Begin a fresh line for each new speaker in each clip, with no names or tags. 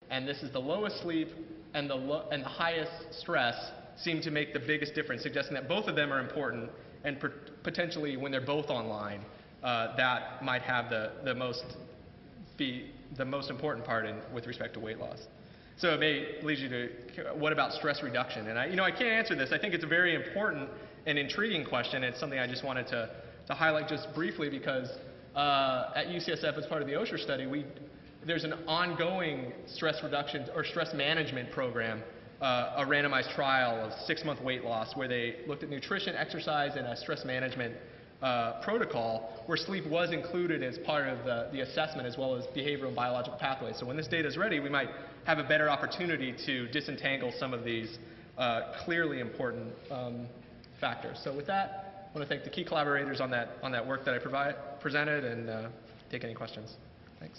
And this is the lowest sleep and the highest stress seem to make the biggest difference, suggesting that both of them are important, and potentially when they're both online, that might have the most important part with respect to weight loss. So it may lead you to, what about stress reduction? And I can't answer this. I think it's a very important and intriguing question. It's something I just wanted to highlight just briefly because at UCSF, as part of the Osher study, there's an ongoing stress reduction or stress management program, a randomized trial of 6-month weight loss where they looked at nutrition, exercise, and a stress management protocol where sleep was included as part of the assessment as well as behavioral and biological pathways. So when this data is ready, we might have a better opportunity to disentangle some of these clearly important factors. So with that, I want to thank the key collaborators on that work that I presented and take any questions. Thanks.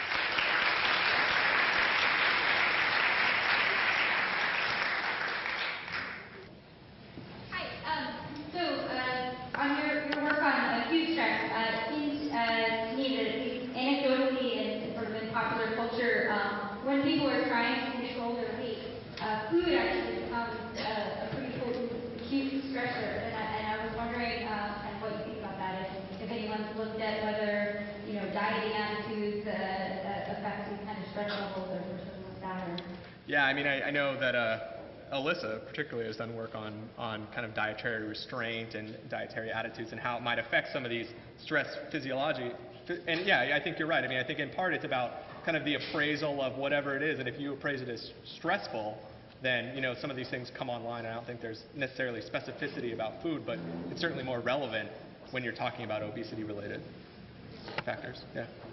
On your work on acute stress, it seems to me that at least anecdotally and sort of in popular culture, when people are trying to control their weight, food actually becomes a pretty potent acute stressor. And I was wondering kind of what you think about that, if anyone's looked at whether dieting attitudes affect these kind of stress levels or something like that.
Yeah, I know that Alyssa particularly has done work on kind of dietary restraint and dietary attitudes and how it might affect some of these stress physiology. And yeah, I think you're right. I think in part it's about kind of the appraisal of whatever it is, and if you appraise it as stressful, then some of these things come online. I don't think there's necessarily specificity about food, but it's certainly more relevant when you're talking about obesity-related factors. Yeah.